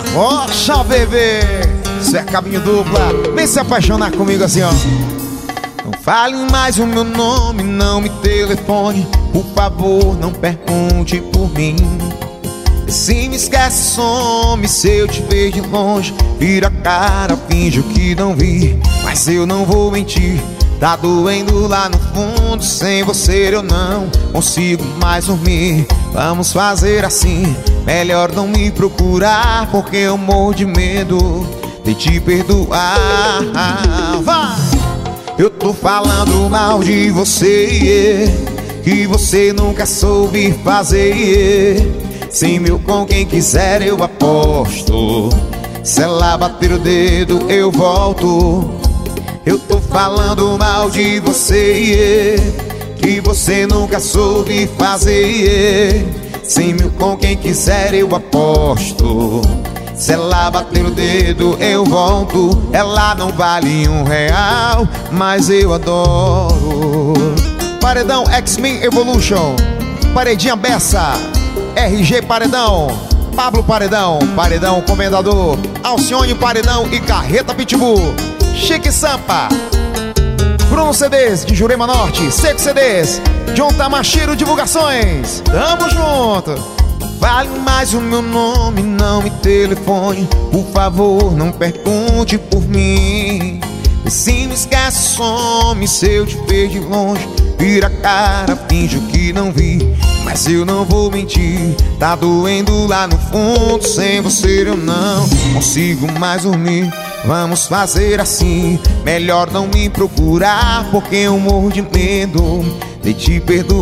Arrocha, bebê. Isso é caminho dupla. Vem se apaixonar comigo assim, ó. Não fale mais o meu nome, não me telefone. Por favor, não pergunte por mim. Se me esquece, some. Se eu te ver de longe, vira a cara, finjo que não vi. Mas eu não vou mentir, tá doendo lá no fundo. Sem você eu não consigo mais dormir. Vamos fazer assim, melhor não me procurar, porque eu morro de medo de te perdoar. Vai! Eu tô falando mal de você, que você nunca soube fazer. Sem meu com quem quiser eu aposto. Se ela bater o dedo eu volto. Eu tô falando mal de você, que você nunca soube fazer. Sem meu com quem quiser eu aposto. Se ela bater o dedo eu volto. Ela não vale R$1, mas eu adoro. Paredão X-Men Evolution, Paredinha Bessa, RG Paredão, Pablo Paredão, Paredão Comendador, Alcione Paredão e Carreta Pitbull, Chique Sampa, Bruno CDs de Jurema Norte, Seco CDs, John Tamashiro Divulgações. Tamo junto. Vale mais o meu nome, não me telefone. Por favor, não pergunte por mim. E se me esquece, some. Se eu te ver de longe, vira a cara, finjo que não vi. Mas eu não vou mentir, tá doendo lá no fundo. Sem você eu não consigo mais dormir. Vamos fazer assim, melhor não me procurar, porque eu morro de medo de te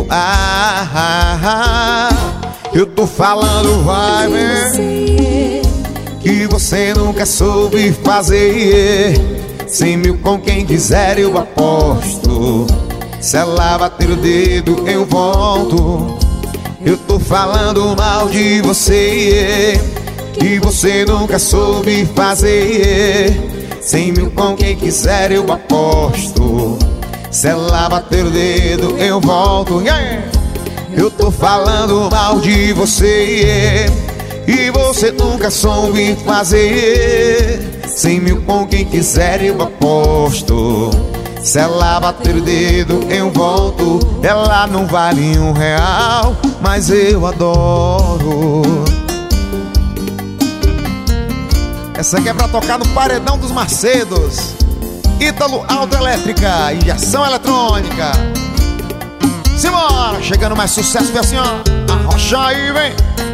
perdoar. Eu tô falando, vai ver, que você nunca soube fazer. 100 mil com quem quiser eu aposto. Se ela bater o dedo eu volto. Eu tô falando mal de você, que você nunca soube fazer. 100 mil com quem quiser eu aposto. Se ela bater o dedo eu volto. Eu tô falando mal de você, e você nunca soube fazer. 100 mil com quem quiser eu aposto. Se ela bater o dedo eu volto. Ela não vale R$1, mas eu adoro. Essa aqui é pra tocar no Paredão dos Macedos, Ítalo Autoelétrica, injeção eletrônica. Simbora, chegando mais sucesso, vem assim, ó. Arrocha aí, vem.